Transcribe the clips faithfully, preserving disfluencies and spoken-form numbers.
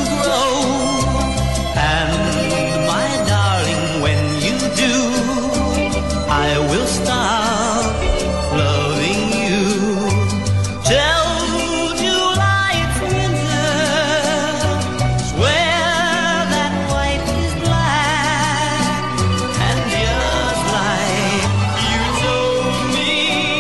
grow. And my darling, when you do, I will stop loving you. Till July it's winter, swear that white is black, and just like you told me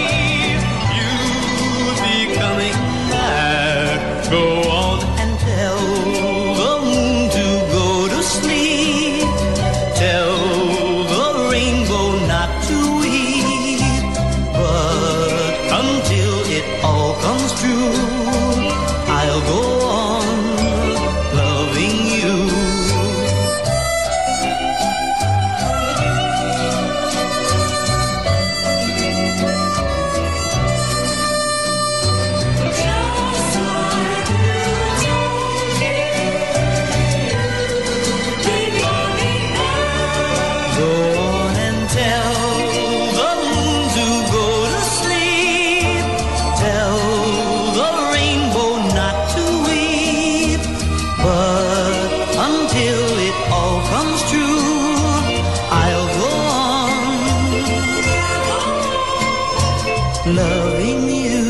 you'd be coming back, go on and tell the moon to go to sleep. Tell the rainbow not to weep. But until it all comes true, I'll go on loving you. Go on and tell the moon to go to sleep. Tell the rainbow not to weep. But until it all comes true, I'll go on loving you.